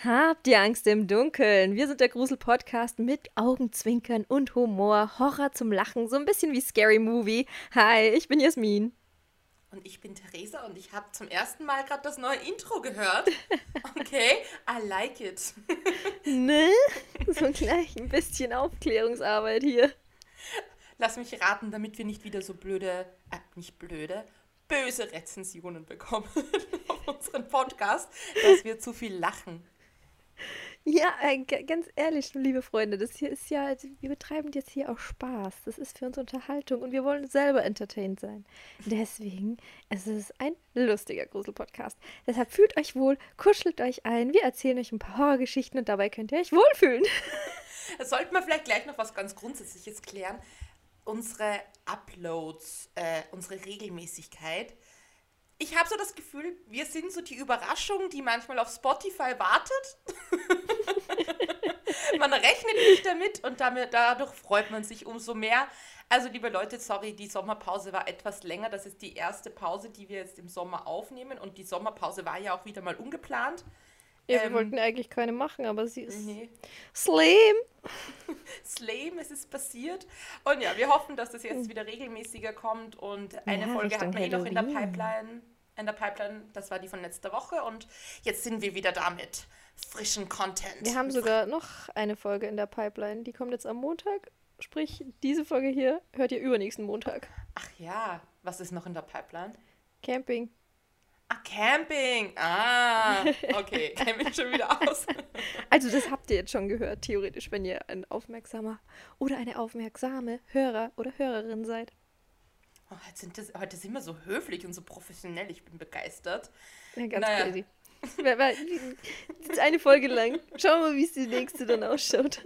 Habt ihr Angst im Dunkeln? Wir sind der Grusel-Podcast mit Augenzwinkern und Humor, Horror zum Lachen, so ein bisschen wie Scary Movie. Hi, ich bin Jasmin. Und ich bin Theresa und ich habe zum ersten Mal gerade das neue Intro gehört. Okay, I like it. Ne? So gleich ein bisschen Aufklärungsarbeit hier. Lass mich raten, damit wir nicht wieder so nicht blöde, böse Rezensionen bekommen auf unseren Podcast, dass wir zu viel lachen. Ja, ganz ehrlich, liebe Freunde, das hier ist ja, also wir betreiben jetzt hier auch Spaß. Das ist für uns Unterhaltung und wir wollen selber entertained sein. Deswegen, es ist ein lustiger Grusel-Podcast. Deshalb fühlt euch wohl, kuschelt euch ein, wir erzählen euch ein paar Horrorgeschichten und dabei könnt ihr euch wohlfühlen. Da sollten wir vielleicht gleich noch was ganz Grundsätzliches klären. Unsere Uploads, unsere Regelmäßigkeit. Ich habe so das Gefühl, wir sind so die Überraschung, die manchmal auf Spotify wartet. Man rechnet nicht damit und dadurch freut man sich umso mehr. Also liebe Leute, sorry, die Sommerpause war etwas länger. Das ist die erste Pause, die wir jetzt im Sommer aufnehmen. Und die Sommerpause war ja auch wieder mal ungeplant. Ja, wir wollten eigentlich keine machen, aber sie ist Nee, slim. Slame, es ist passiert. Und ja, wir hoffen, dass das jetzt wieder regelmäßiger kommt. Und eine Ja, Folge Richtung hatten wir eh noch in der Halloween. Pipeline. Das war die von letzter Woche. Und jetzt sind wir wieder da mit frischen Wir Content. haben sogar noch eine Folge in der Pipeline. Die kommt jetzt am Montag. Sprich, diese Folge hier hört ihr übernächsten Montag. Ach ja, was ist noch in der Pipeline? Camping. Ah, Camping. Ah, okay, kenne mich schon wieder aus. Also das habt ihr jetzt schon gehört, theoretisch, wenn ihr ein aufmerksamer oder eine aufmerksame Hörer oder Hörerin seid. Oh, heute sind wir so höflich und so professionell. Ich bin begeistert. Ja, ganz Naja, crazy. Das ist eine Folge lang. Schauen wir mal, wie es die nächste dann ausschaut.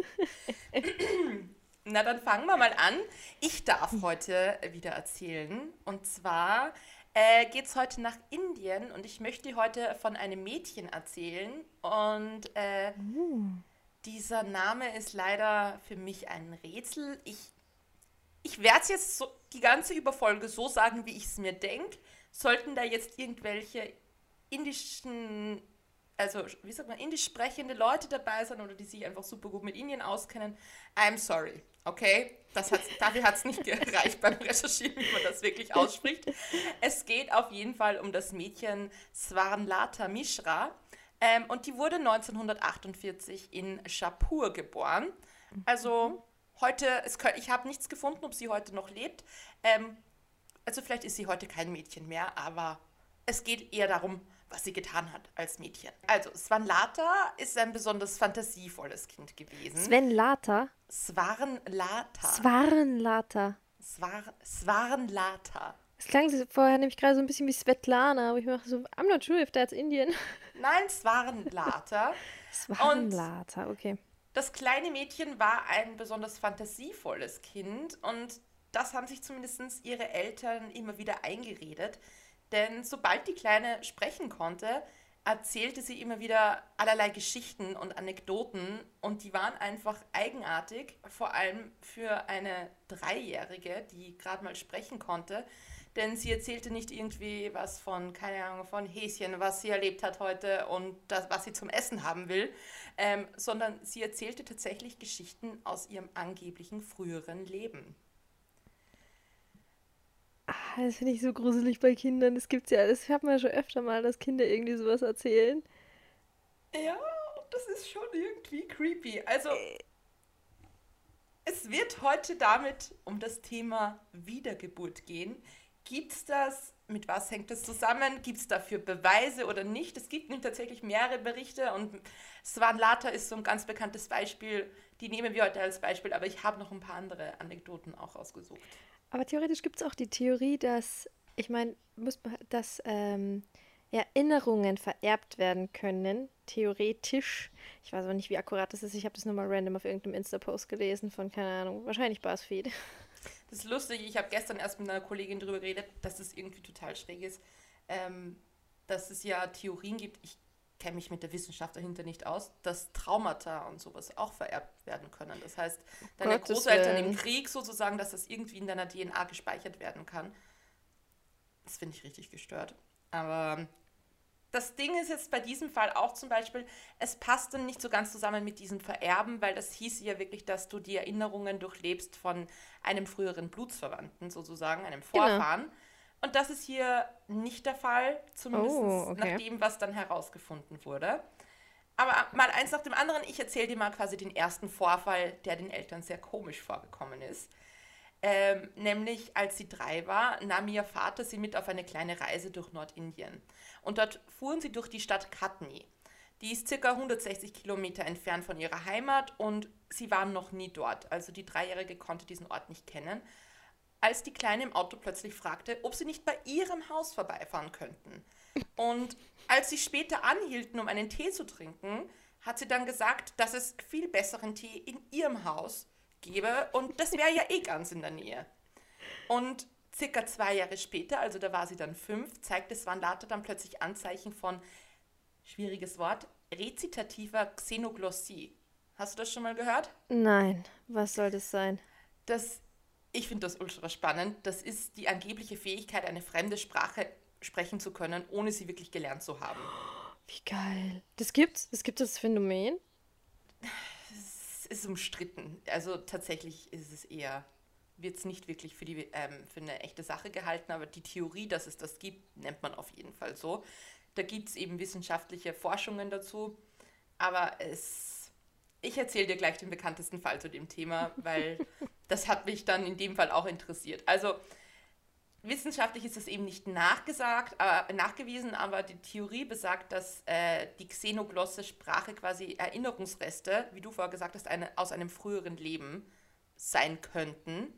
na dann fangen wir mal an. Ich darf heute wieder erzählen. Und zwar geht es heute nach Indien und ich möchte heute von einem Mädchen erzählen. Und dieser Name ist leider für mich ein Rätsel. Ich werde es jetzt so, die ganze Überfolge so sagen, wie ich es mir denke. Sollten da jetzt irgendwelche indischen, also wie sagt man, indisch sprechende Leute dabei sein oder die sich einfach super gut mit Indien auskennen, I'm sorry, okay? Dafür hat es nicht gereicht beim Recherchieren, wie man das wirklich ausspricht. Es geht auf jeden Fall um das Mädchen Swarnlata Mishra und die wurde 1948 in Shapur geboren. Also heute, ich habe nichts gefunden, ob sie heute noch lebt. Also vielleicht ist sie heute kein Mädchen mehr, aber es geht eher darum, was sie getan hat als Mädchen. Also, Svanlata ist ein besonders fantasievolles Kind gewesen. Sven Lata. Svarnlata. Svarenlata. Svarnlata. Es klang vorher nämlich gerade so ein bisschen wie Svetlana, aber ich mache so, I'm not sure if that's Indian. Nein, Svarnlata. Und Svarenlata, okay. das kleine Mädchen war ein besonders fantasievolles Kind und das haben sich zumindest ihre Eltern immer wieder eingeredet. Denn sobald die Kleine sprechen konnte, erzählte sie immer wieder allerlei Geschichten und Anekdoten und die waren einfach eigenartig, vor allem für eine Dreijährige, die gerade mal sprechen konnte. Denn sie erzählte nicht irgendwie was von, keine Ahnung, von Häschen, was sie erlebt hat heute und das, was sie zum Essen haben will, sondern sie erzählte tatsächlich Geschichten aus ihrem angeblichen früheren Leben. Das finde ich so gruselig bei Kindern. Das gibt's ja, das hört man ja schon öfter mal, dass Kinder irgendwie sowas erzählen. Ja, das ist schon irgendwie creepy. Also, es wird heute damit um das Thema Wiedergeburt gehen. Gibt's das? Mit was hängt das zusammen? Gibt es dafür Beweise oder nicht? Es gibt nämlich tatsächlich mehrere Berichte und Svanlata ist so ein ganz bekanntes Beispiel. Die nehmen wir heute als Beispiel, aber ich habe noch ein paar andere Anekdoten auch ausgesucht. Aber theoretisch gibt es auch die Theorie, dass, ich meine, dass Erinnerungen vererbt werden können. Theoretisch. Ich weiß aber nicht, wie akkurat das ist. Ich habe das nur mal random auf irgendeinem Insta-Post gelesen von, keine Ahnung, wahrscheinlich BuzzFeed. Das ist lustig, ich habe gestern erst mit einer Kollegin darüber geredet, dass es irgendwie total schräg ist, dass es ja Theorien gibt, ich kenne mich mit der Wissenschaft dahinter nicht aus, dass Traumata und sowas auch vererbt werden können. Das heißt, deine Gottes Großeltern im Willen. Krieg sozusagen, dass das irgendwie in deiner DNA gespeichert werden kann. Das finde ich richtig gestört. Aber das Ding ist jetzt bei diesem Fall auch zum Beispiel, es passt dann nicht so ganz zusammen mit diesem Vererben, weil das hieß ja wirklich, dass du die Erinnerungen durchlebst von einem früheren Blutsverwandten sozusagen, einem Genau. Vorfahren. Und das ist hier nicht der Fall, zumindest Oh, nach okay. dem, was dann herausgefunden wurde. Aber mal eins nach dem anderen, ich erzähle dir mal quasi den ersten Vorfall, der den Eltern sehr komisch vorgekommen ist. Nämlich, als sie 3 war, nahm ihr Vater sie mit auf eine kleine Reise durch Nordindien. Und dort fuhren sie durch die Stadt Katni. Die ist circa 160 Kilometer entfernt von ihrer Heimat und sie waren noch nie dort. Also die Dreijährige konnte diesen Ort nicht kennen. Als die Kleine im Auto plötzlich fragte, ob sie nicht bei ihrem Haus vorbeifahren könnten. Und als sie später anhielten, um einen Tee zu trinken, hat sie dann gesagt, dass es viel besseren Tee in ihrem Haus gäbe und das wäre ja eh ganz in der Nähe. Und circa 2 Jahre später, also da war sie dann 5, zeigte Svanlata dann plötzlich Anzeichen von, schwieriges Wort, rezitativer Xenoglossie. Hast du das schon mal gehört? Nein, was soll das sein? Das, ich finde das ultra spannend. Das ist die angebliche Fähigkeit, eine fremde Sprache sprechen zu können, ohne sie wirklich gelernt zu haben. Wie geil. Das gibt's? Es gibt das Phänomen? Es ist umstritten. Also tatsächlich ist es eher, wird es nicht wirklich für eine echte Sache gehalten, aber die Theorie, dass es das gibt, nennt man auf jeden Fall so. Da gibt es eben wissenschaftliche Forschungen dazu, aber ich erzähle dir gleich den bekanntesten Fall zu dem Thema, weil das hat mich dann in dem Fall auch interessiert. Also wissenschaftlich ist es eben nicht nachgewiesen, aber die Theorie besagt, dass die xenoglosse Sprache quasi Erinnerungsreste, wie du vorher gesagt hast, aus einem früheren Leben sein könnten.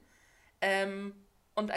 Und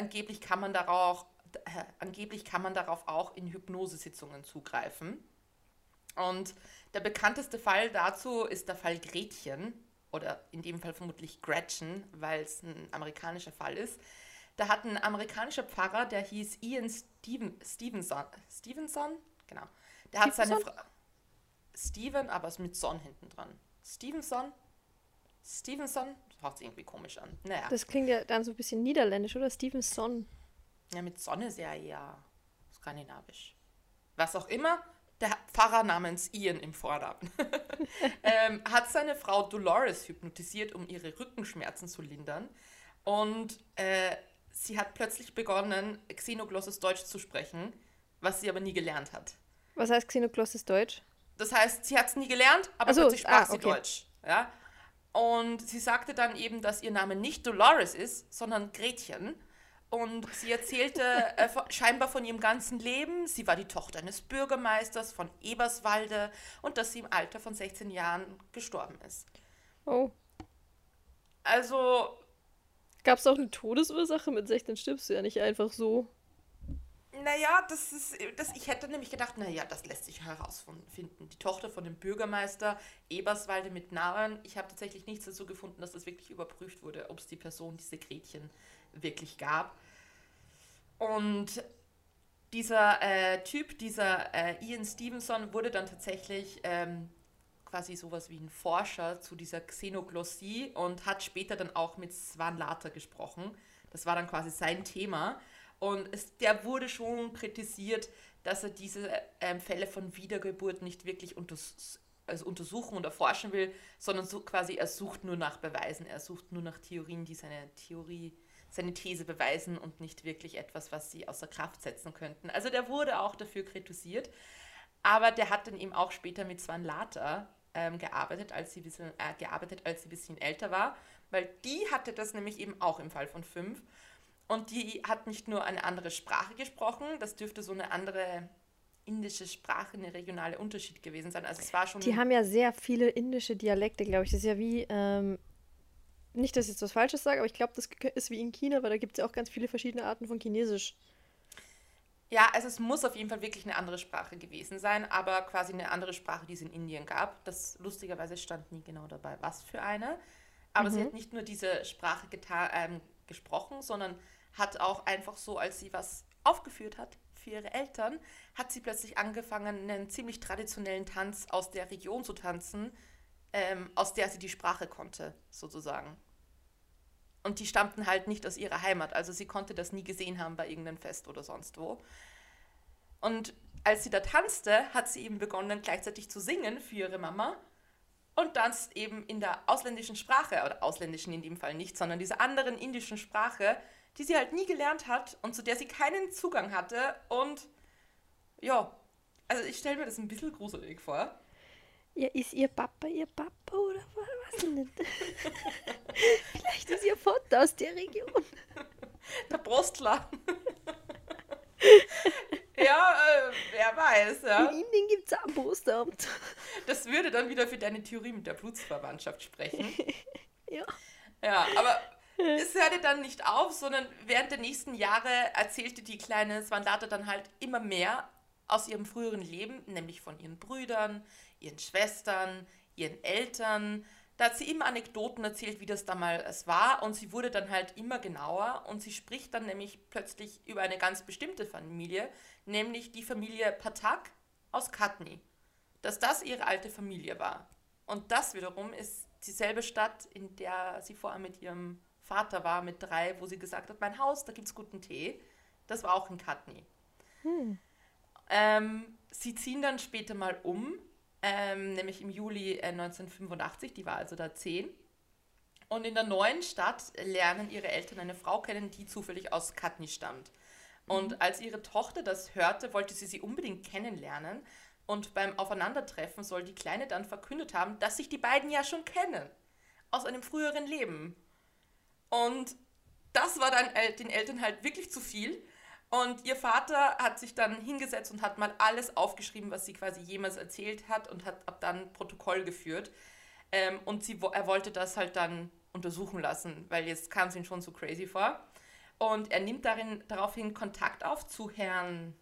angeblich kann man darauf auch in Hypnosesitzungen zugreifen. Und der bekannteste Fall dazu ist der Fall Gretchen, oder in dem Fall vermutlich Gretchen, weil es ein amerikanischer Fall ist. Da hat ein amerikanischer Pfarrer, der hieß Ian Stevenson. Stevenson? Genau. Der hat seine Stevenson? Frau. Steven, aber es mit Son hinten dran. Stevenson? Stevenson? Das hört sich irgendwie komisch an. Naja. Das klingt ja dann so ein bisschen niederländisch, oder? Stevenson. Ja, mit Sonne ist ja eher skandinavisch. Was auch immer, der Pfarrer namens Ian im Vornamen hat seine Frau Dolores hypnotisiert, um ihre Rückenschmerzen zu lindern. Und sie hat plötzlich begonnen, xenoglosses Deutsch zu sprechen, was sie aber nie gelernt hat. Was heißt Xenoglosses Deutsch? Das heißt, sie hat es nie gelernt, aber Achso, plötzlich sprach sie okay. Deutsch. Ja? Und sie sagte dann eben, dass ihr Name nicht Dolores ist, sondern Gretchen. Und sie erzählte scheinbar von ihrem ganzen Leben. Sie war die Tochter eines Bürgermeisters von Eberswalde und dass sie im Alter von 16 Jahren gestorben ist. Oh. Also, Gab es auch eine Todesursache? Mit 16 stirbst du ja nicht einfach so. naja, ich hätte nämlich gedacht, naja, das lässt sich herausfinden. Die Tochter von dem Bürgermeister Eberswalde mit Namen. Ich habe tatsächlich nichts dazu gefunden, dass das wirklich überprüft wurde, ob es die Person, diese Gretchen, wirklich gab. Und dieser Typ, dieser Ian Stevenson, wurde dann tatsächlich quasi sowas wie ein Forscher zu dieser Xenoglossie und hat später dann auch mit Svanlata gesprochen. Das war dann quasi sein Thema. Und der wurde schon kritisiert, dass er diese Fälle von Wiedergeburt nicht wirklich untersuchen und erforschen will, sondern so quasi er sucht nur nach Beweisen, er sucht nur nach Theorien, die seine These beweisen und nicht wirklich etwas, was sie außer Kraft setzen könnten. Also der wurde auch dafür kritisiert, aber der hat dann eben auch später mit Svanlata gearbeitet, als sie ein bisschen älter war, weil die hatte das nämlich eben auch im Fall von 5. Und die hat nicht nur eine andere Sprache gesprochen, das dürfte so eine andere indische Sprache, eine regionale Unterschied gewesen sein. Also es war Die schon, haben ja sehr viele indische Dialekte, glaube ich. Das ist ja wie, nicht, dass ich jetzt was Falsches sage, aber ich glaube, das ist wie in China, weil da gibt es ja auch ganz viele verschiedene Arten von Chinesisch. ja, also es muss auf jeden Fall wirklich eine andere Sprache gewesen sein, aber quasi eine andere Sprache, die es in Indien gab. Das lustigerweise stand nie genau dabei, was für eine. Aber sie Mhm. hat nicht nur diese Sprache gesprochen, sondern hat auch einfach so, als sie was aufgeführt hat für ihre Eltern, hat sie plötzlich angefangen, einen ziemlich traditionellen Tanz aus der Region zu tanzen, aus der sie die Sprache konnte, sozusagen. Und die stammten halt nicht aus ihrer Heimat, also sie konnte das nie gesehen haben bei irgendeinem Fest oder sonst wo. Und als sie da tanzte, hat sie eben begonnen, gleichzeitig zu singen für ihre Mama und tanzt eben in der ausländischen Sprache, oder ausländischen in dem Fall nicht, sondern dieser anderen indischen Sprache, die sie halt nie gelernt hat und zu der sie keinen Zugang hatte. Und ja, also ich stelle mir das ein bisschen gruselig vor. Ja, ist ihr Papa oder was denn? Vielleicht ist ihr Vater aus der Region. Der Brustler. Ja, wer weiß, In ja. Indien gibt es auch ein Postamt. Das würde dann wieder für deine Theorie mit der Blutsverwandtschaft sprechen. Ja. Ja, aber es hörte dann nicht auf, sondern während der nächsten Jahre erzählte die kleine Svanlata dann halt immer mehr aus ihrem früheren Leben, nämlich von ihren Brüdern, ihren Schwestern, ihren Eltern. Da hat sie immer Anekdoten erzählt, wie das damals war, und sie wurde dann halt immer genauer und sie spricht dann nämlich plötzlich über eine ganz bestimmte Familie, nämlich die Familie Pathak aus Katni, dass das ihre alte Familie war. Und das wiederum ist dieselbe Stadt, in der sie vorher mit ihrem Vater war, mit 3, wo sie gesagt hat, mein Haus, da gibt's guten Tee. Das war auch in Katni. Hm. Sie ziehen dann später mal um, nämlich im Juli 1985, die war also da 10. Und in der neuen Stadt lernen ihre Eltern eine Frau kennen, die zufällig aus Katni stammt. Und als ihre Tochter das hörte, wollte sie unbedingt kennenlernen. Und beim Aufeinandertreffen soll die Kleine dann verkündet haben, dass sich die beiden ja schon kennen. Aus einem früheren Leben. Und das war dann den Eltern halt wirklich zu viel. Und ihr Vater hat sich dann hingesetzt und hat mal alles aufgeschrieben, was sie quasi jemals erzählt hat, und hat ab dann Protokoll geführt. Und er wollte das halt dann untersuchen lassen, weil jetzt kam es ihm schon so crazy vor. Und er nimmt daraufhin Kontakt auf zu Herrn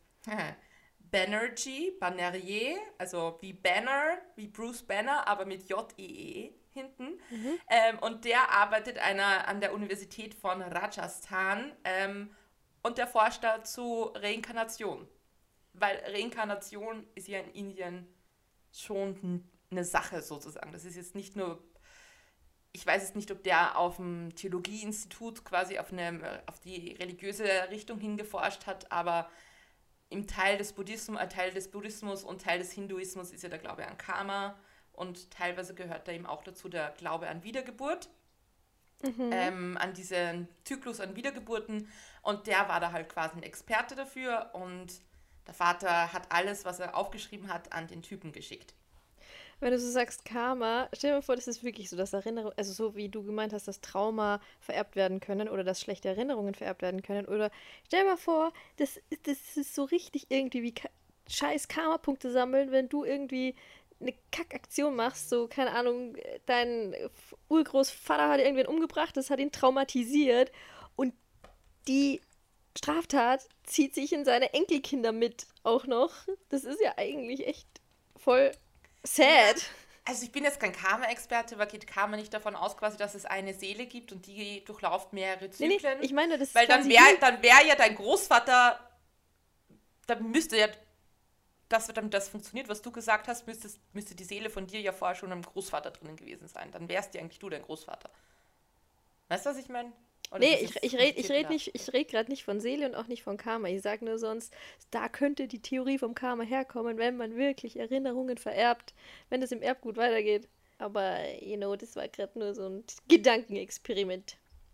Banerjee, also wie Banner, wie Bruce Banner, aber mit J-E-E hinten. Und der arbeitet an der Universität von Rajasthan, und der forscht da zu Reinkarnation. Weil Reinkarnation ist ja in Indien schon eine Sache sozusagen. Das ist jetzt nicht nur, ich weiß jetzt nicht, ob der auf dem Theologieinstitut quasi auf die religiöse Richtung hingeforscht hat, aber im Teil des Buddhismus und Teil des Hinduismus ist ja der Glaube an Karma, und teilweise gehört da eben auch dazu der Glaube an Wiedergeburt. An diesen Zyklus an Wiedergeburten, und der war da halt quasi ein Experte dafür, und der Vater hat alles, was er aufgeschrieben hat, an den Typen geschickt. Wenn du so sagst Karma, stell dir mal vor, das ist wirklich so, dass Erinnerungen, also so wie du gemeint hast, dass Trauma vererbt werden können oder dass schlechte Erinnerungen vererbt werden können. Oder stell dir mal vor, das ist so richtig irgendwie wie scheiß Karma-Punkte sammeln, wenn du irgendwie eine Kackaktion machst, so, keine Ahnung, dein Urgroßvater hat irgendwen umgebracht, das hat ihn traumatisiert, und die Straftat zieht sich in seine Enkelkinder mit auch noch. Das ist ja eigentlich echt voll Ja, sad. also ich bin jetzt kein Karma-Experte, aber geht Karma nicht davon aus, quasi, dass es eine Seele gibt und die durchlauft mehrere Nee, Zyklen? ich meine, das ist Weil dann quasi wäre wie. dann wär ja dein Großvater, dann müsste ja, damit das funktioniert, was du gesagt hast, müsste die Seele von dir ja vorher schon im Großvater drinnen gewesen sein. Dann wärst dir eigentlich du dein Großvater. Weißt du, was ich meine? Oder Nee, ist ich, es ich rede ich kompliziert red gedacht? nicht, ich red gerade nicht von Seele und auch nicht von Karma. Ich sage nur sonst, da könnte die Theorie vom Karma herkommen, wenn man wirklich Erinnerungen vererbt, wenn es im Erbgut weitergeht. Aber, das war gerade nur so ein Gedankenexperiment.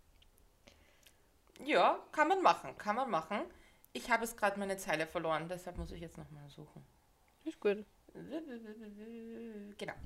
Ja, kann man machen, kann man machen. Ich habe jetzt gerade meine Zeile verloren, deshalb muss ich jetzt nochmal suchen. Ist gut. Genau.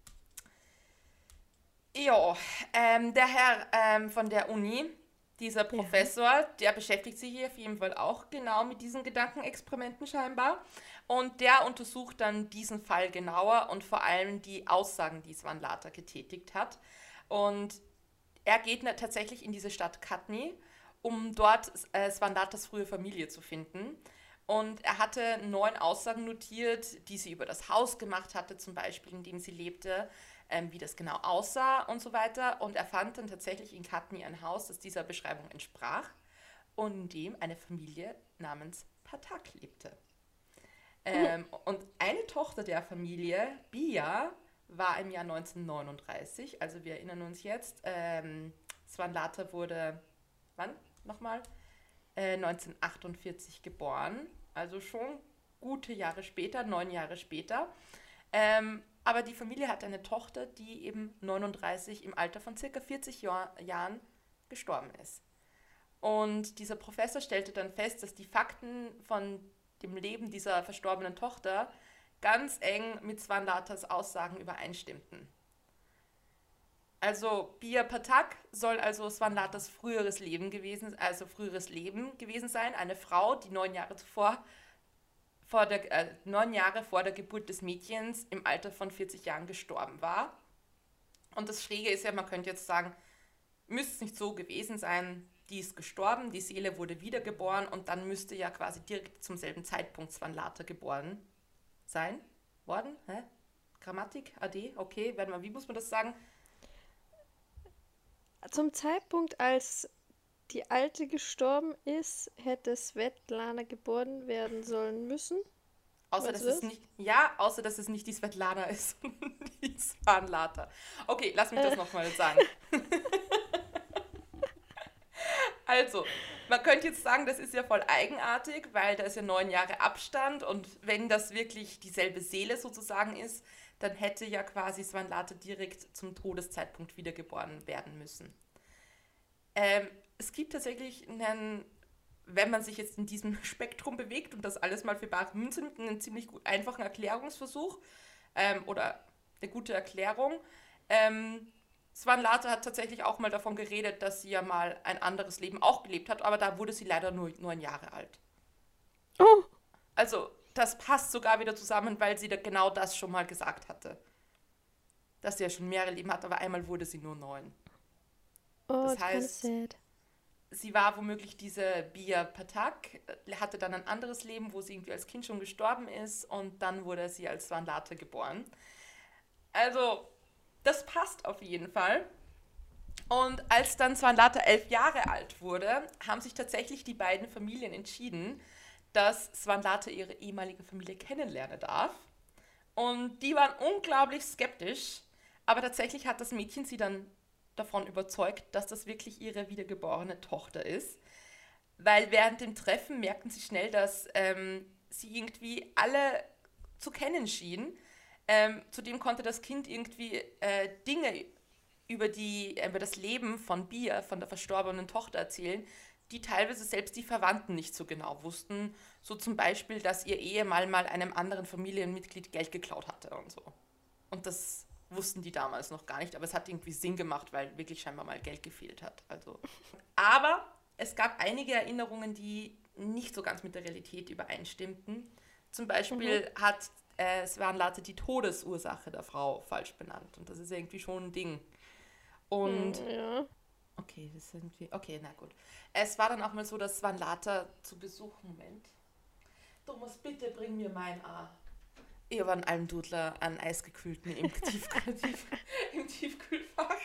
Ja, der Herr von der Uni, dieser Ja. Professor, der beschäftigt sich hier auf jeden Fall auch genau mit diesen Gedankenexperimenten scheinbar. Und der untersucht dann diesen Fall genauer und vor allem die Aussagen, die Svanlata getätigt hat. Und er geht tatsächlich in diese Stadt Katni, um dort Svanlatas frühe Familie zu finden. Und er hatte 9 Aussagen notiert, die sie über das Haus gemacht hatte, zum Beispiel, in dem sie lebte, wie das genau aussah und so weiter. Und er fand dann tatsächlich in Katni ein Haus, das dieser Beschreibung entsprach und in dem eine Familie namens Pathak lebte. Und eine Tochter der Familie, Bia, war im Jahr 1939, also wir erinnern uns jetzt, Svanlata wurde, wann nochmal? 1948 geboren, also schon gute Jahre später, 9 Jahre später. Aber die Familie hat eine Tochter, die eben 39 im Alter von circa 40 Jahren gestorben ist. Und dieser Professor stellte dann fest, dass die Fakten von dem Leben dieser verstorbenen Tochter ganz eng mit Svanlatas Aussagen übereinstimmten. Also Pia Pathak soll also Svanlatas früheres Leben gewesen sein. Eine Frau, die 9 Jahre vor der Geburt des Mädchens im Alter von 40 Jahren gestorben war. Und das Schräge ist ja, man könnte jetzt sagen, müsste es nicht so gewesen sein, die ist gestorben, die Seele wurde wiedergeboren und dann müsste ja quasi direkt zum selben Zeitpunkt Svanlata geboren sein. Worden? Hä? Grammatik? AD? Okay, wie muss man das sagen? Zum Zeitpunkt, als die Alte gestorben ist, hätte Svetlana geboren werden sollen müssen. Außer dass es nicht die Svetlana ist, sondern die Svanlata. Okay, lass mich das nochmal sagen. Also, man könnte jetzt sagen, das ist ja voll eigenartig, weil da ist ja 9 Jahre Abstand und wenn das wirklich dieselbe Seele sozusagen ist, dann hätte ja quasi Svanlata direkt zum Todeszeitpunkt wiedergeboren werden müssen. Es gibt tatsächlich wenn man sich jetzt in diesem Spektrum bewegt und das alles mal für bare Münze nimmt, einen ziemlich einfachen Erklärungsversuch oder eine gute Erklärung. Svanlata hat tatsächlich auch mal davon geredet, dass sie ja mal ein anderes Leben auch gelebt hat, aber da wurde sie leider nur 9 Jahre alt. Oh. Also, das passt sogar wieder zusammen, weil sie da genau das schon mal gesagt hatte. Dass sie ja schon mehrere Leben hat, aber einmal wurde sie nur 9. Oh, das heißt, sie war womöglich diese Pia Pathak, hatte dann ein anderes Leben, wo sie irgendwie als Kind schon gestorben ist und dann wurde sie als Svanlata geboren. Also, das passt auf jeden Fall. Und als dann Svanlata 11 Jahre alt wurde, haben sich tatsächlich die beiden Familien entschieden, dass Svanlata ihre ehemalige Familie kennenlernen darf. Und die waren unglaublich skeptisch, aber tatsächlich hat das Mädchen sie dann davon überzeugt, dass das wirklich ihre wiedergeborene Tochter ist. Weil während dem Treffen merkten sie schnell, dass sie irgendwie alle zu kennen schien. Zudem konnte das Kind irgendwie Dinge über das Leben von Pia, von der verstorbenen Tochter erzählen, die teilweise selbst die Verwandten nicht so genau wussten. So zum Beispiel, dass ihr Ehemann mal einem anderen Familienmitglied Geld geklaut hatte und so. Und das wussten die damals noch gar nicht, aber es hat irgendwie Sinn gemacht, weil wirklich scheinbar mal Geld gefehlt hat. Also. Aber es gab einige Erinnerungen, die nicht so ganz mit der Realität übereinstimmten. Zum Beispiel hat Svanlata die Todesursache der Frau falsch benannt. Und das ist irgendwie schon ein Ding. Und ja. Okay, na gut. Es war dann auch mal so, dass Svanlata zu Besuch, Moment. Thomas, bitte bring mir mein Ich habe einen Almdudler, einen eisgekühlten im Tiefkühlfach.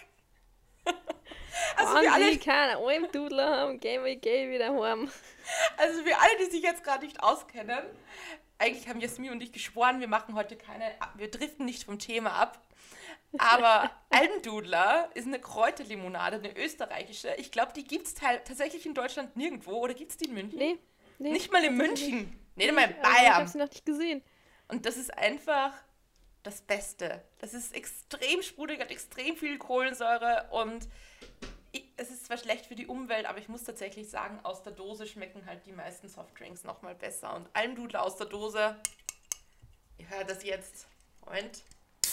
Also für alle, die keine Almdudler haben, gehen wir wieder heim. Also für alle, die sich jetzt gerade nicht auskennen, eigentlich haben Jasmin und ich geschworen, wir driften nicht vom Thema ab. Aber Almdudler ist eine Kräuterlimonade, eine österreichische. Ich glaube, die gibt es tatsächlich in Deutschland nirgendwo. Oder gibt es die in München? Nee. Nicht mal in München. Nicht mal in Ich Bayern. habe sie noch nicht gesehen. Und das ist einfach das Beste. Das ist extrem sprudelig, hat extrem viel Kohlensäure und es ist zwar schlecht für die Umwelt, aber ich muss tatsächlich sagen, aus der Dose schmecken halt die meisten Softdrinks nochmal besser. Und Almdudler aus der Dose, ihr hört das jetzt. Moment.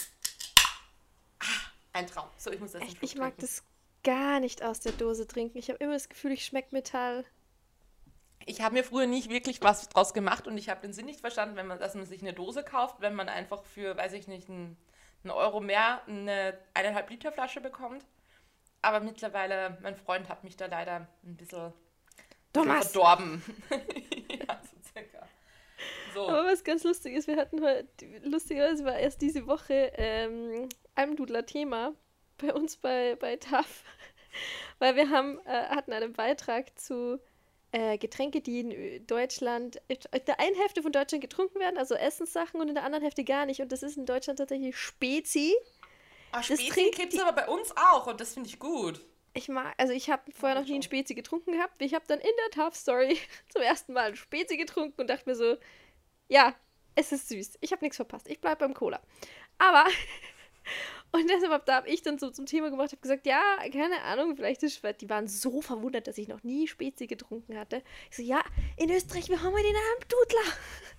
Ein Traum. So, ich muss das Ich mag das gar nicht aus der Dose trinken. Ich habe immer das Gefühl, ich schmecke Metall. Ich habe mir früher nicht wirklich was draus gemacht und ich habe den Sinn nicht verstanden, dass man sich eine Dose kauft, wenn man einfach für, weiß ich nicht, einen Euro mehr eine 1,5 Liter Flasche bekommt. Aber mittlerweile, mein Freund hat mich da leider ein bisschen verdorben. Ja, so circa. So. Aber was ganz lustig ist, wir hatten heute, lustigerweise war erst diese Woche Almdudler-Thema bei uns bei TAF, weil wir hatten einen Beitrag zu Getränke, die in Deutschland, in der einen Hälfte von Deutschland getrunken werden, also Essenssachen, und in der anderen Hälfte gar nicht. Und das ist in Deutschland tatsächlich Spezi. Spezi gibt es aber bei uns auch und das finde ich gut. Ich habe vorher noch nie einen Spezi getrunken gehabt. Ich habe dann in der TAF-Story zum ersten Mal einen Spezi getrunken und dachte mir so, Ja, es ist süß. Ich habe nichts verpasst. Ich bleibe beim Cola. Aber, und deshalb da habe ich dann so zum Thema gemacht, habe gesagt, ja, keine Ahnung, vielleicht ist es, die waren so verwundert, dass ich noch nie Spezi getrunken hatte. Ich so, ja, in Österreich, wir haben ja den Almdudler.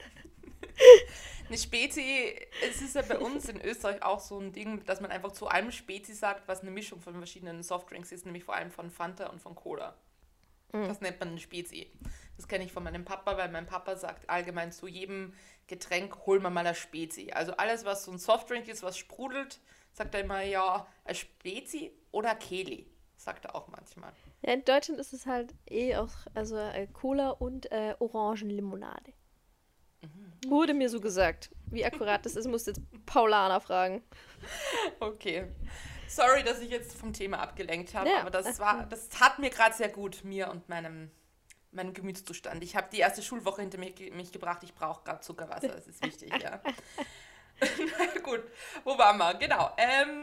Eine Spezi, es ist ja bei uns in Österreich auch so ein Ding, dass man einfach zu einem Spezi sagt, was eine Mischung von verschiedenen Softdrinks ist, nämlich vor allem von Fanta und von Cola. Das nennt man eine Spezi. Das kenne ich von meinem Papa, weil mein Papa sagt allgemein zu jedem Getränk, hol mal eine Spezi. Also alles, was so ein Softdrink ist, was sprudelt, sagt er immer, ja, ein Spezi oder Keli. Sagt er auch manchmal. Ja, in Deutschland ist es halt auch, also Cola und Orangenlimonade. Wurde mir so gesagt. Wie akkurat das ist, musst jetzt Paulana fragen. Okay. Sorry, dass ich jetzt vom Thema abgelenkt habe, Ja, aber das hat mir gerade sehr gut, mir und meinem Gemütszustand. Ich habe die erste Schulwoche hinter mich gebracht, ich brauche gerade Zuckerwasser, das ist wichtig, ja. Na gut, wo waren wir? Genau.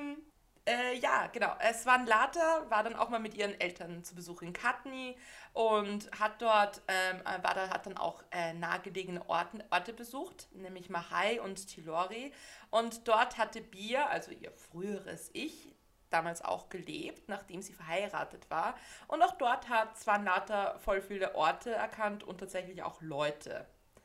Ja, genau. Svanlata war dann auch mal mit ihren Eltern zu Besuch in Katni und hat dort, hat dann auch nahegelegene Orte besucht, nämlich Mahai und Tilori. Und dort hatte Bia, also ihr früheres Ich, damals auch gelebt, nachdem sie verheiratet war. Und auch dort hat Svanlata voll viele Orte erkannt und tatsächlich auch Leute.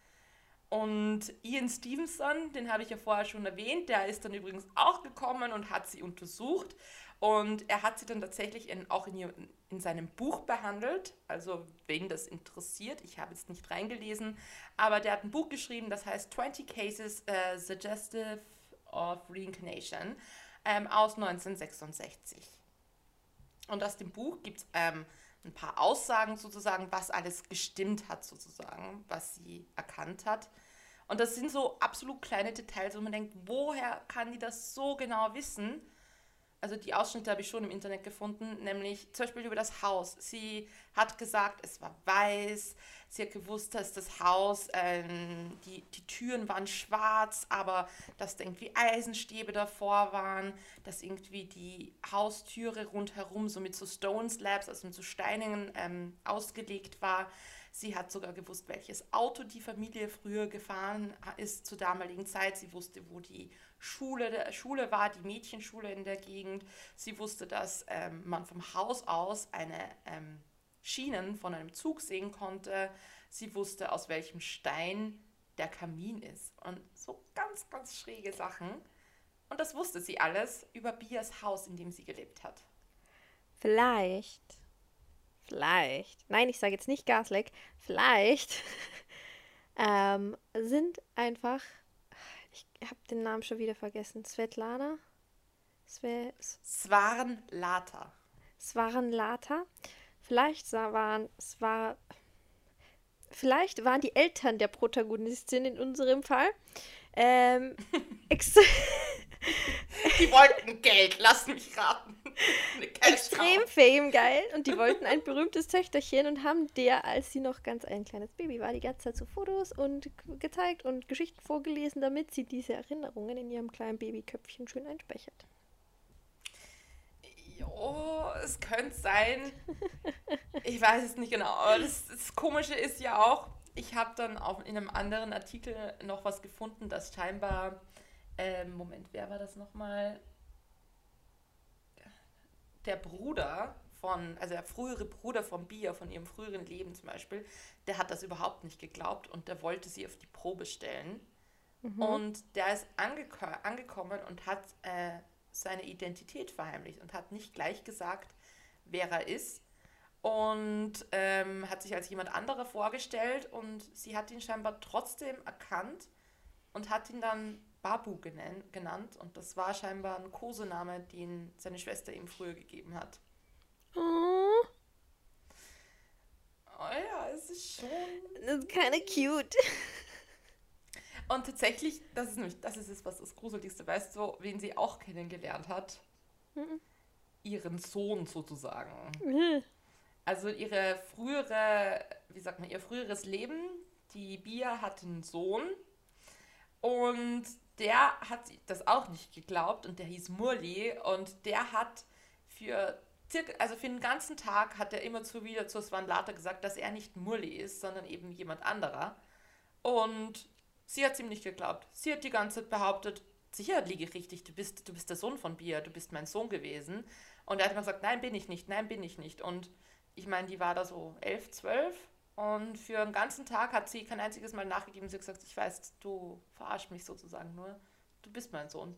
Und Ian Stevenson, den habe ich ja vorher schon erwähnt, der ist dann übrigens auch gekommen und hat sie untersucht. Und er hat sie dann tatsächlich in seinem Buch behandelt. Also wen das interessiert, ich habe jetzt nicht reingelesen, aber der hat ein Buch geschrieben, das heißt 20 Cases Suggestive of Reincarnation aus 1966. Und aus dem Buch gibt es ein paar Aussagen sozusagen, was alles gestimmt hat sozusagen, was sie erkannt hat. Und das sind so absolut kleine Details, wo man denkt, woher kann die das so genau wissen? Also die Ausschnitte habe ich schon im Internet gefunden, nämlich zum Beispiel über das Haus. Sie hat gesagt, es war weiß, sie hat gewusst, dass das Haus, die Türen waren schwarz, aber dass da irgendwie Eisenstäbe davor waren, dass irgendwie die Haustüre rundherum so mit so Stone Slabs, also mit so Steinen ausgelegt war. Sie hat sogar gewusst, welches Auto die Familie früher gefahren ist zur damaligen Zeit. Sie wusste, wo die Schule war, die Mädchenschule in der Gegend. Sie wusste, dass man vom Haus aus eine Schienen von einem Zug sehen konnte. Sie wusste, aus welchem Stein der Kamin ist. Und so ganz, ganz schräge Sachen. Und das wusste sie alles über Bias Haus, in dem sie gelebt hat. Vielleicht, nein, ich sage jetzt nicht Gasleck, vielleicht sind einfach, ich habe den Namen schon wieder vergessen, Svetlana? Svanlata. Svanlata. Vielleicht waren die Eltern der Protagonistin in unserem Fall ähm, ex Die wollten Geld, lass mich raten. extrem famegeil und die wollten ein berühmtes Töchterchen und haben der, als sie noch ganz ein kleines Baby war, die ganze Zeit so Fotos und gezeigt und Geschichten vorgelesen, damit sie diese Erinnerungen in ihrem kleinen Babyköpfchen schön einspeichert. Jo, es könnte sein. Ich weiß es nicht genau. Aber das Komische ist ja auch, ich habe dann auch in einem anderen Artikel noch was gefunden, dass scheinbar, Moment, wer war das nochmal? Der Bruder also der frühere Bruder von Bia, von ihrem früheren Leben zum Beispiel, der hat das überhaupt nicht geglaubt und der wollte sie auf die Probe stellen. Und der ist angekommen und hat seine Identität verheimlicht und hat nicht gleich gesagt, wer er ist. Und hat sich als jemand anderer vorgestellt und sie hat ihn scheinbar trotzdem erkannt und hat ihn dann Babu genannt. Und das war scheinbar ein Kosename, den seine Schwester ihm früher gegeben hat. Oh, Oh ja, es ist schon... das ist kind of cute. Und tatsächlich, das ist es, was das Gruseligste, weißt du, wen sie auch kennengelernt hat? Ihren Sohn sozusagen. Also ihr früheres Leben, die Bia hatte einen Sohn und der hat das auch nicht geglaubt und der hieß Murli und der hat für den ganzen Tag hat er immer wieder zur Svanlata gesagt, dass er nicht Murli ist, sondern eben jemand anderer. Und Sie hat es ihm nicht geglaubt. Sie hat die ganze Zeit behauptet, sicher liege ich richtig, du bist der Sohn von Bia, du bist mein Sohn gewesen. Und er hat immer gesagt, nein, bin ich nicht, nein, bin ich nicht. Und ich meine, die war da so 11, 12 und für einen ganzen Tag hat sie kein einziges Mal nachgegeben. Sie hat gesagt, ich weiß, du verarschst mich sozusagen nur, du bist mein Sohn.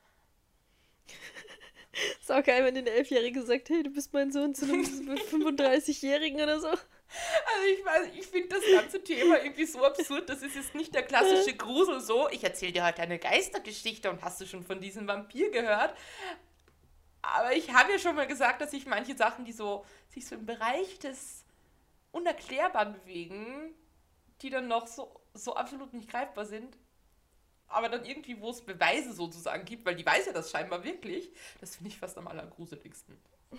Ist auch geil, wenn den 11-Jährigen sagt, hey, du bist mein Sohn zu einem 35-Jährigen oder so. Also ich weiß, ich finde das ganze Thema irgendwie so absurd. Das ist jetzt nicht der klassische Grusel so, ich erzähle dir heute eine Geistergeschichte und hast du schon von diesem Vampir gehört? Aber ich habe ja schon mal gesagt, dass ich manche Sachen, die sich so im Bereich des Unerklärbaren bewegen, die dann noch so absolut nicht greifbar sind, aber dann irgendwie, wo es Beweise sozusagen gibt, weil die weiß ja das scheinbar wirklich, das finde ich fast am allergruseligsten.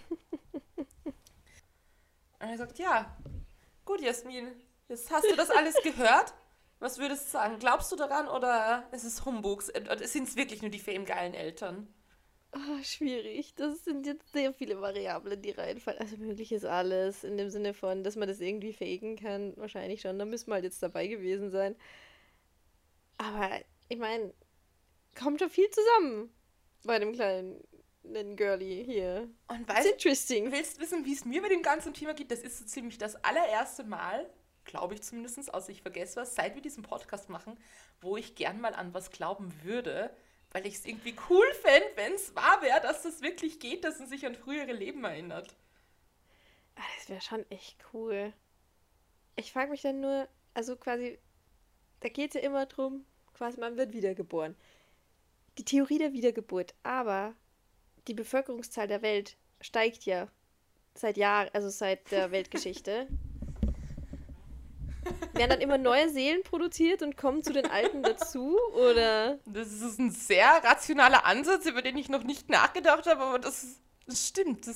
Und er sagt, ja, gut, Jasmin, jetzt hast du das alles gehört. Was würdest du sagen? Glaubst du daran oder ist es Humbug? Sind es wirklich nur die famegeilen Eltern? Schwierig. Das sind jetzt sehr viele Variablen, die reinfallen. Also möglich ist alles in dem Sinne von, dass man das irgendwie faken kann. Wahrscheinlich schon. Da müssen wir halt jetzt dabei gewesen sein. Aber ich meine, kommt schon viel zusammen bei dem kleinen Girlie hier. Und It's interesting. willst du wissen, wie es mir bei dem ganzen Thema geht? Das ist so ziemlich das allererste Mal, glaube ich zumindest, außer ich vergesse was, seit wir diesen Podcast machen, wo ich gern mal an was glauben würde, weil ich es irgendwie cool fände, wenn es wahr wäre, dass das wirklich geht, dass man sich an frühere Leben erinnert. Das wäre schon echt cool. Ich frage mich dann nur, also quasi, da geht es ja immer drum, quasi man wird wiedergeboren. Die Theorie der Wiedergeburt, aber die Bevölkerungszahl der Welt steigt ja seit Jahren, also seit der Weltgeschichte. Werden dann immer neue Seelen produziert und kommen zu den alten dazu, oder? Das ist ein sehr rationaler Ansatz, über den ich noch nicht nachgedacht habe, aber das stimmt.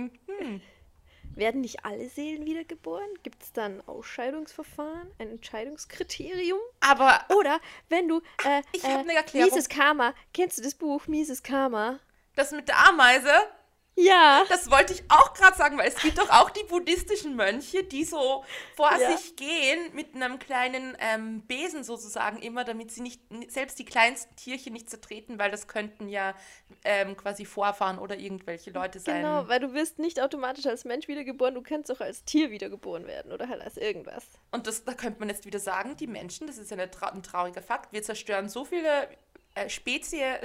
Werden nicht alle Seelen wiedergeboren? Gibt es da ein Ausscheidungsverfahren, ein Entscheidungskriterium? Aber Oder wenn du, ich habe eine Erklärung. Mises Karma, kennst du das Buch Mises Karma? Das mit der Ameise, Ja. das wollte ich auch gerade sagen, weil es gibt doch auch die buddhistischen Mönche, die so vor Ja. sich gehen mit einem kleinen Besen sozusagen immer, damit sie nicht selbst die kleinsten Tierchen nicht zertreten, weil das könnten ja quasi Vorfahren oder irgendwelche Leute sein. Genau, weil du wirst nicht automatisch als Mensch wiedergeboren, du kannst auch als Tier wiedergeboren werden oder halt als irgendwas. Und da könnte man jetzt wieder sagen, die Menschen, das ist ja ein trauriger Fakt, wir zerstören so viele Spezien,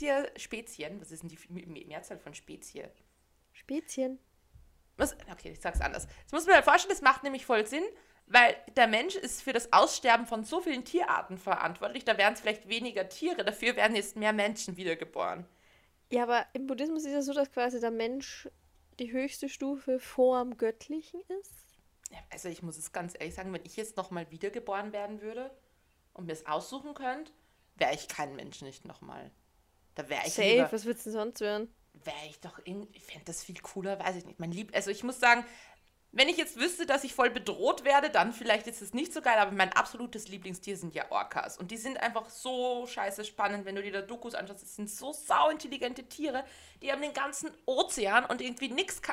was ist denn die Mehrzahl von Spezie? Spezien. Okay, ich sag's anders. Jetzt muss man mir vorstellen, das macht nämlich voll Sinn, weil der Mensch ist für das Aussterben von so vielen Tierarten verantwortlich. Da wären es vielleicht weniger Tiere, dafür werden jetzt mehr Menschen wiedergeboren. Ja, aber im Buddhismus ist es so, dass quasi der Mensch die höchste Stufe vorm Göttlichen ist. Ja, also ich muss es ganz ehrlich sagen, wenn ich jetzt nochmal wiedergeboren werden würde und mir es aussuchen könnte, wäre ich kein Mensch nicht nochmal. Da wäre ich Safe, was würdest du denn sonst werden? ich fände das viel cooler, weiß ich nicht. Also ich muss sagen, wenn ich jetzt wüsste, dass ich voll bedroht werde, dann vielleicht ist es nicht so geil, aber mein absolutes Lieblingstier sind ja Orcas. Und die sind einfach so scheiße spannend, wenn du dir da Dokus anschaust. Das sind so sauintelligente Tiere, die haben den ganzen Ozean und irgendwie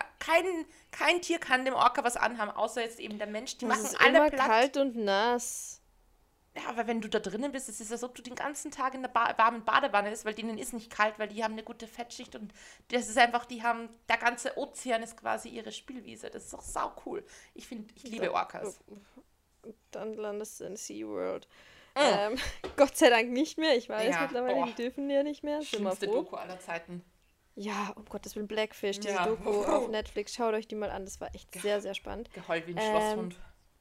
kein Tier kann dem Orca was anhaben, außer jetzt eben der Mensch. Die Das machen ist alle immer platt. kalt und nass. Ja, aber wenn du da drinnen bist, es ist, als ob du den ganzen Tag in der warmen Badewanne bist, weil denen ist nicht kalt, weil die haben eine gute Fettschicht und das ist einfach, der ganze Ozean ist quasi ihre Spielwiese. Das ist doch sau cool. Ich liebe Orcas. Dann landest du in SeaWorld. Gott sei Dank nicht mehr. Ich weiß Ja, mittlerweile, die dürfen ja nicht mehr. Sind wir Schlimmste froh. Doku aller Zeiten. Ja, um Gottes Willen, Blackfish, diese Ja. Doku auf Netflix. Schaut euch die mal an, das war echt sehr, sehr spannend. Geheult wie ein Schlosshund.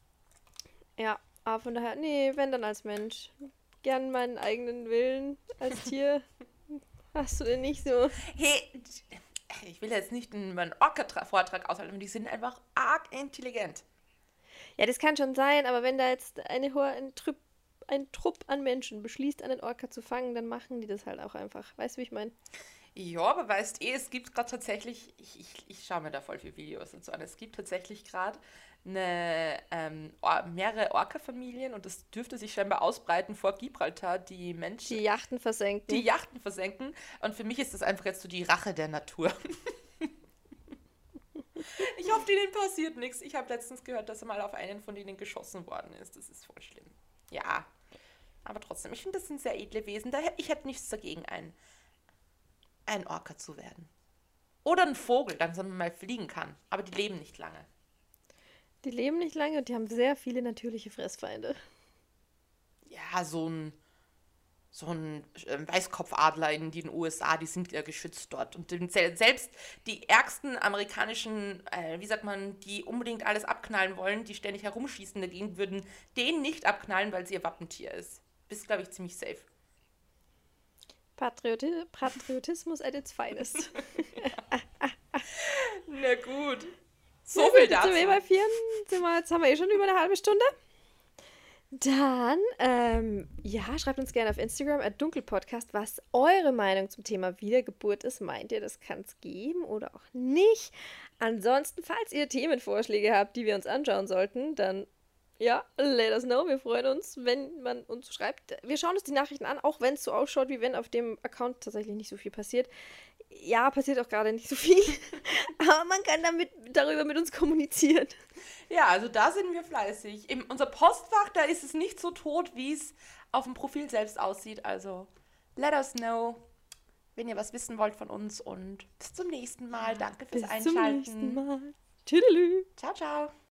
Ja, aber von daher, nee, wenn dann als Mensch. Gern meinen eigenen Willen als Tier. Hast du denn nicht so? Hey, ich will jetzt nicht meinen Orca-Vortrag aushalten, aber die sind einfach arg intelligent. Ja, das kann schon sein, aber wenn da jetzt ein Trupp an Menschen beschließt, einen Orca zu fangen, dann machen die das halt auch einfach. Weißt du, wie ich meine? Ja, aber weißt es gibt gerade tatsächlich, ich schaue mir da voll viele Videos und so an, es gibt tatsächlich gerade mehrere Orca-Familien und das dürfte sich scheinbar ausbreiten vor Gibraltar, die Menschen, Die Yachten versenken. die Yachten versenken. Und für mich ist das einfach jetzt so die Rache der Natur. Ich hoffe, denen passiert nichts. Ich habe letztens gehört, dass mal auf einen von denen geschossen worden ist. Das ist voll schlimm. Ja, Aber trotzdem, ich finde, das sind sehr edle Wesen. Ich hätte nichts dagegen, ein Orca zu werden. Oder ein Vogel, dann man mal fliegen kann. Aber die leben nicht lange. Die leben nicht lange und die haben sehr viele natürliche Fressfeinde. Ja, so ein Weißkopfadler in den USA, die sind ja geschützt dort. Und selbst die ärgsten amerikanischen, wie sagt man, die unbedingt alles abknallen wollen, die ständig herumschießen dagegen, würden den nicht abknallen, weil sie ihr Wappentier ist. Bist, glaube ich, ziemlich safe. Patriotismus at its finest. Na gut. So Ja, viel gut, jetzt dazu. sind wir bei 4. Jetzt haben wir schon über eine halbe Stunde. Dann, ja, schreibt uns gerne auf Instagram @dunkelpodcast, was eure Meinung zum Thema Wiedergeburt ist. Meint ihr, das kann es geben oder auch nicht? Ansonsten, falls ihr Themenvorschläge habt, die wir uns anschauen sollten, dann, ja, let us know. Wir freuen uns, wenn man uns schreibt. Wir schauen uns die Nachrichten an, auch wenn es so ausschaut, wie wenn auf dem Account tatsächlich nicht so viel passiert. Ja, passiert auch gerade nicht so viel. Aber man kann darüber mit uns kommunizieren. Ja, also da sind wir fleißig. Unser Postfach, da ist es nicht so tot, wie es auf dem Profil selbst aussieht. Also let us know, wenn ihr was wissen wollt von uns. Und bis zum nächsten Mal. Danke fürs Bis Einschalten. zum nächsten Mal. Tschüdelü. Ciao, ciao.